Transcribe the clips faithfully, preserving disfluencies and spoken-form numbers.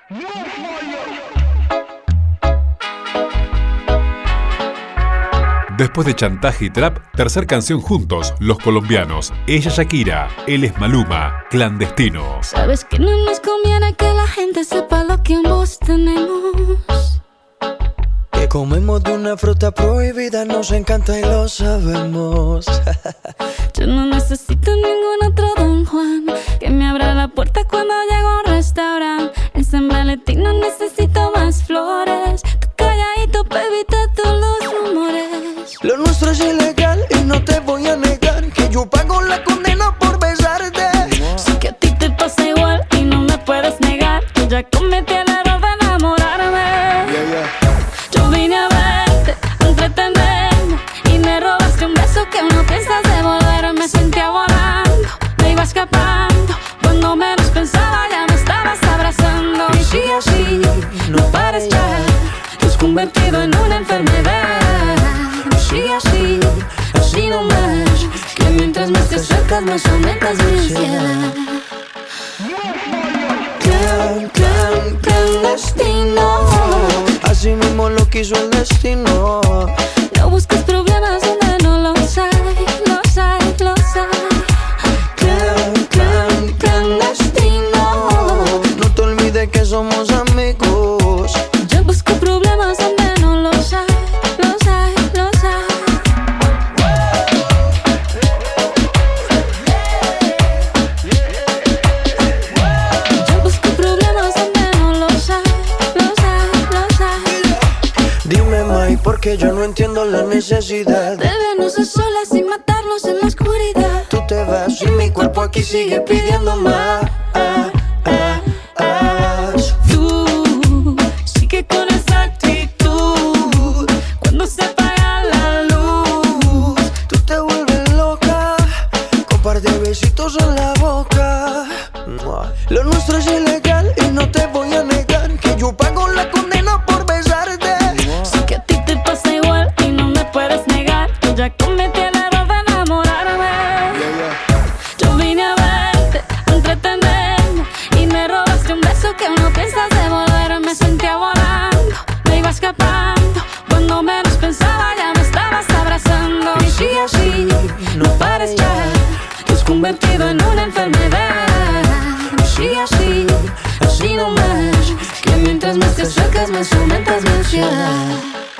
Después de Chantaje y Trap, tercer canción juntos, los colombianos. Ella Shakira, él es Maluma, Clandestino. Sabes que no nos conviene que la gente sepa lo que ambos tenemos. Que comemos de una fruta prohibida, nos encanta y lo sabemos. Yo no necesito ningún otro Don Juan que me abra la puerta cuando llego a un restaurante. En San Valentín no necesito más flores. Tú calladito, baby, te todos los rumores. Lo nuestro es ilegal y no te voy a negar que yo pago la condena por besarte. Sé que a ti te pasa igual y no me puedes negar. Yo ya cometí el error de enamorarme. Yeah, yeah. Yo vine a verte, a entretenerme y me robaste un beso que no piensas devolver. Me sentía volando, me iba escapando. Cuando menos pensaba ya me estabas abrazando. Y sigue así, no pares ya. Te has convertido en una enfermedad. Sigue así, así nomás. Que mientras más te acercas más aumentas mi ansiedad. Clan, clan, clandestino. Así mismo lo quiso el destino. No busques problemas donde no los hay, los hay, los hay. Clan, clan, clandestino. No te olvides que somos amigos. Yo busco problemas donde no los hay, los hay, los hay. Yo busco problemas donde no los hay, los hay, los hay. Dime, Mai, porque yo no entiendo la necesidad de vernos a solas sin matarnos en la oscuridad. Tú te vas y mi cuerpo aquí sigue pidiendo más. Ah, ah, ah. Tú sigue con esa actitud. Cuando se apaga la luz, Tú te vuelves loca con par de besitos en la boca. Lo nuestro es ilegal y no te voy a negar que yo pago la condena por besarte. sé que a ti te pasa igual y no me puedes negar. Yo ya cometí el error de enamorarme. Yo vine a verte, a entretenerme y me robaste un beso que no piensas devolver. Me sentía volando, me iba escapando. Cuando menos pensaba ya me estabas abrazando. Y sigue así, no pares ya. Te has convertido en una enfermedad. Sigue así, así nomás. Que mientras más te acercas más aumentas mi ansiedad.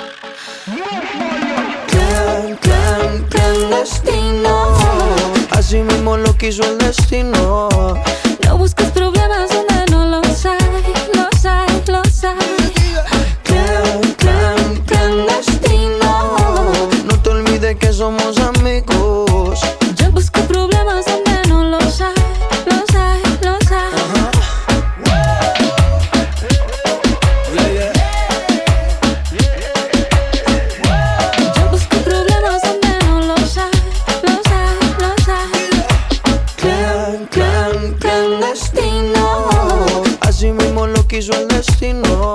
Clan, clan, clandestino. Así mismo lo quiso el destino. No busques problemas donde no los hay, los hay, los hay. Clan, clan, clandestino. No te olvides que somos amigos. Yo busco problemas donde no los hay, los hay, los hay. Yo busco problemas donde no los hay, los hay, los hay. Clan, clan, clandestino. Así mismo lo quiso el destino.